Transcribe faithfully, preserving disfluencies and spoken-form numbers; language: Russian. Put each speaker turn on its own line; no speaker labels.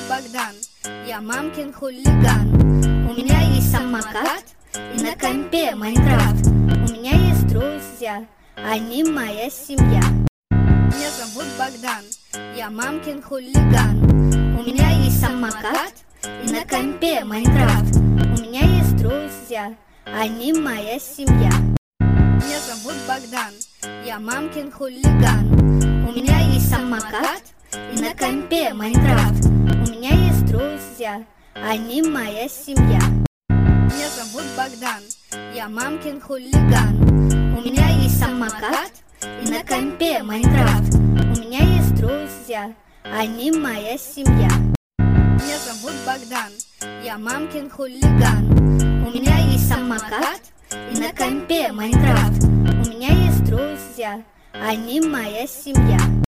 Богдан, я мамкин хулиган. У меня есть самокат и на компе Майнкрафт. У меня есть друзья, они моя семья. Меня зовут Богдан, я мамкин хулиган. У меня есть самокат и на компе Майнкрафт. У меня есть друзья, они моя семья. Меня зовут Богдан, я мамкин хулиган. У меня есть самокат и на компе Майнкрафт. У меня есть друзья, они моя семья. Меня зовут Богдан, я мамкин хулиган. У меня есть самокат и на компе Майнкрафт. У меня есть друзья, они моя семья. Меня зовут Богдан, я мамкин хулиган. У меня есть самокат и на компе Майнкрафт. У меня есть друзья, они моя семья.